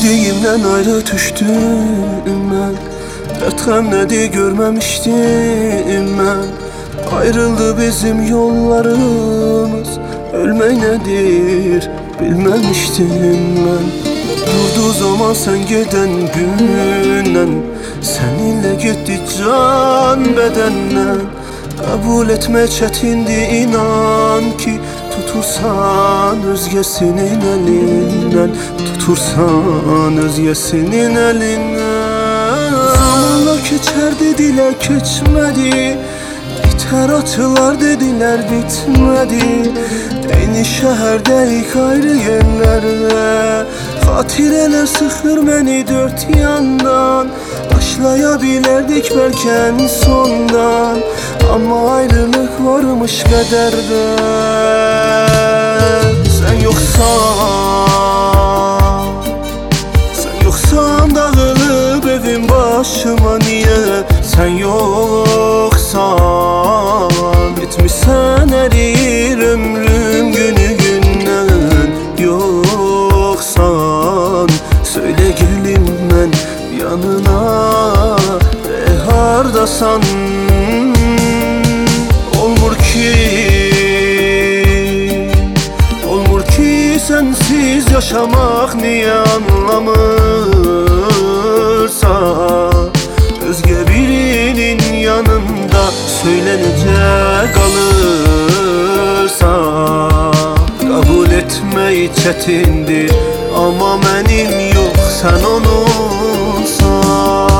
Sevdiğimden ayrı düştüm ben. Dert hem nedir görmemiştim ben. Ayrıldı bizim yollarımız, ölmek nedir bilmemiştim ben. Durduğu zaman sen giden günden, seninle gitti can bedenden. Kabul etme çetindi inan ki, tutursan özgesinin elinden, tutursan özgesinin elinden. Zamanla geçer dediler geçmedi, biter açılar dediler bitmedi. Aynı şehirdeyik ayrı yerlerde, hatireler sıxır beni dört yandan. Başlayabilirdik belki en sondan, ama ayrılık varmış kaderde. Sen yoksan dağılıp evin başıma niye? Sen yoksan bitmişsen erir ömrüm günü günden. Yoksan söyle gelim ben yanına, hardasan? Olmur ki sensiz yaşamak niye anlamırsa? Özge birinin yanında söylenecek kalırsa, kabul etmeyi çetindir ama benim yok sen onunsan.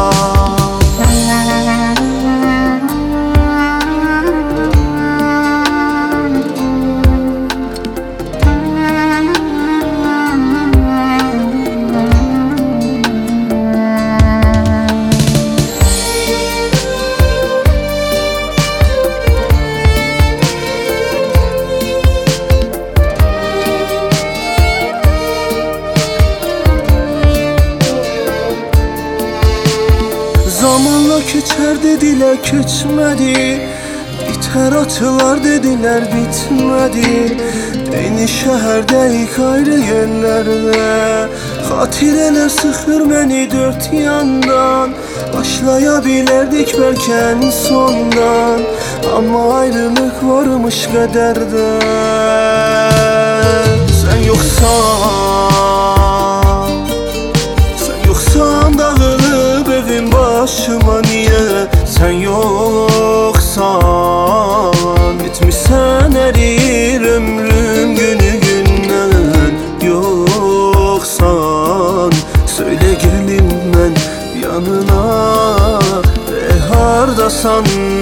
Zamanla geçer dediler geçmedi, biter açılar dediler bitmedi. Aynı şehirdeyik ayrı yerlerde, hatireler sıxır beni dört yandan. Başlayabilirdik belki en sondan, ama ayrılık varmış kaderde. Sen yoksan dağılıp evin başıma niye? Sen yoksan bitmişsen erir ömrüm günü günden. Yoksan söyle gelim ben yanına, hardasan?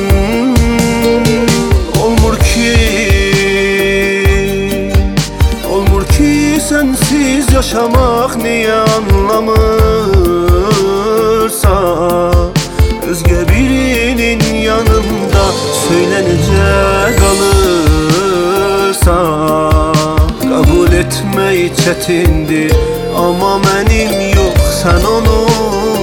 Olmur ki sensiz yaşamak niye anlamırsa? Özge birinin yanında söylenecek kalırsa, kabul etmeyi çetindir ama benim yok sen onu